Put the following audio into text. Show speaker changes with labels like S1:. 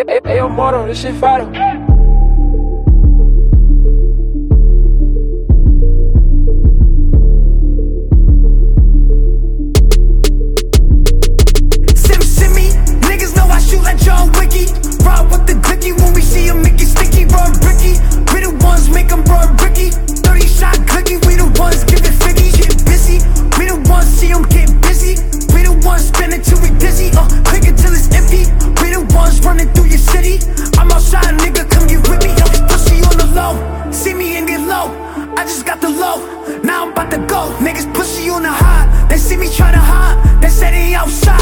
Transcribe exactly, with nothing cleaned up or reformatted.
S1: Hey, hey, yo, Moto, this shit fire.
S2: Sim Simmy, niggas know I shoot like John Wicky. Ride with the glicky when we see him, make it sticky. Run Ricky, we the ones make him run Ricky. thirty shot glicky, we the ones give it figgy. Get busy, we the ones see him get busy. We the ones spinning till we dizzy. Uh, click it till it's empty. We the ones running through your city. I'm outside, nigga, come get with me. Yo, pussy on the low, see me and get low. I just got the low, now I'm about to go. Niggas pussy on the high, they see me try to hide. They say they outside.